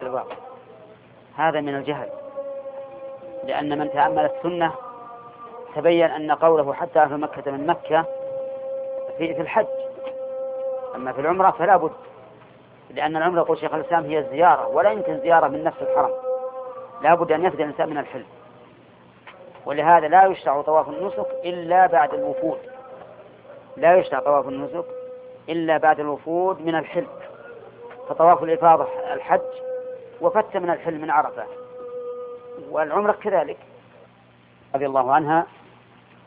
الواقع. هذا من الجهل، لأن من تأمل السنة تبين أن قوله حتى في مكة من مكة في الحج، أما في العمرة فلا بد، لأن العمرة يقول شيخ الإسلام هي الزيارة، ولا يمكن زيارة من نفس الحرم، لا بد أن يفدى الإنسان من الحل. ولهذا لا يشرع طواف النسك إلا بعد الوفود، لا يشرع طواف النسك إلا بعد الوفود من الحل. فطواف الإفاضة الحج وفت من الحل من عرفة، والعمرة كذلك. رضي الله عنها